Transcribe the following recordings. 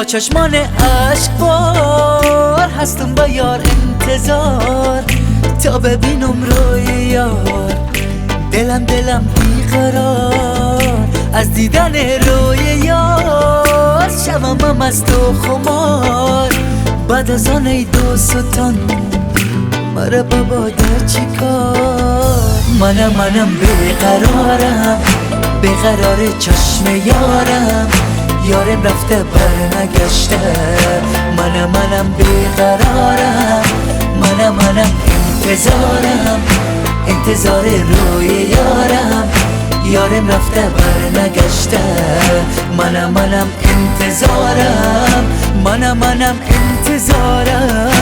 با چشمان اشکبار هستم با یار انتظار تا ببینم روی یار. دلم بیقرار از دیدن روی یار. شبم مست و خمار بعد از آن ای دوستان مرا بابا در چی کار. منم بیقرارم بیقرار چشم یارم. یارم رفته بر نگشته. منم بیقرارم. منم انتظارم انتظار روی یارم. یارم رفته بر نگشته. منم انتظارم. منم انتظارم.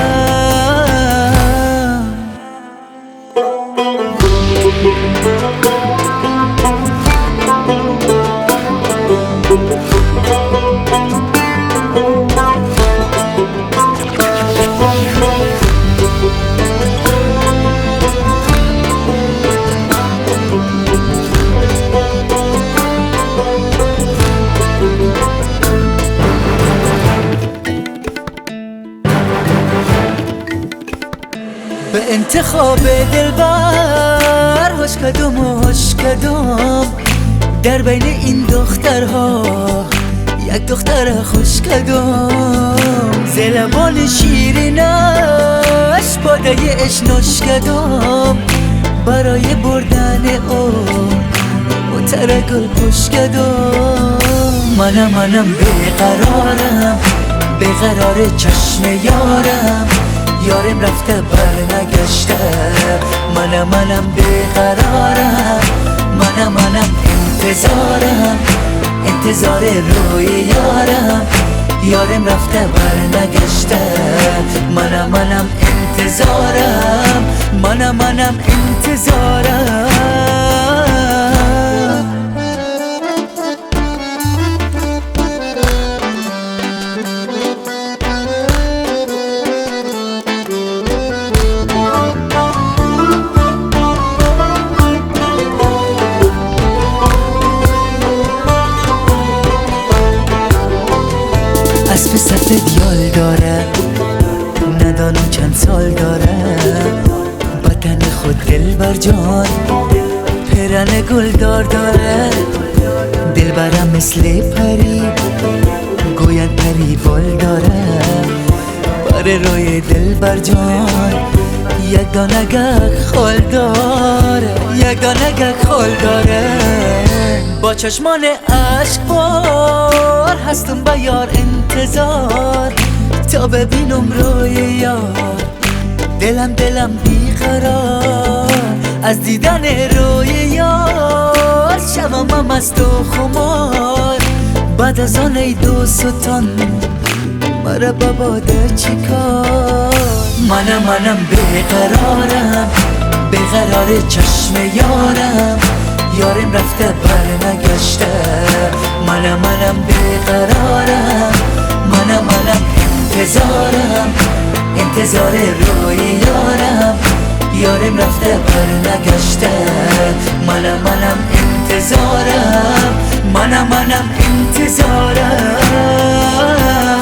به انتخاب دلبر هوش کدوم در بین این دخترها یک دختر خوش کدوم. زلبان شیرینش باده اش نوش کدوم. برای بردن او متر گل پوش کدوم. منم بیقرارم بیقرار چشم یارم. یارم رفته بر نگشته. منم بیقرارم. منم انتظارم انتظار روی یارم. یارم رفته بر نگشته. منم انتظارم. منم انتظارم. اسب سفید یال داره ندانم چند سال داره. بدن خود دلبر جان پیرن گلدار داره. دلبرم مثل پری گوید پری بال داره. بر روی دلبر جان یک دانه گک خال داره. یک دانه گک خال داره. با چشمان اشکبار هستم با یار انتظار تا ببینم روی یار. دلم بیقرار از دیدن روی یار. شبم مست و خمار بعد از آن ای دوستان مرا بابا در چی کار. منم بیقرارم بیقرار چشم یارم. یارم رفته بر نگشته. منم بیقرارم. منم انتظارم انتظار روی یارم. یارم رفته بر نگشته. منم انتظارم. منم انتظارم.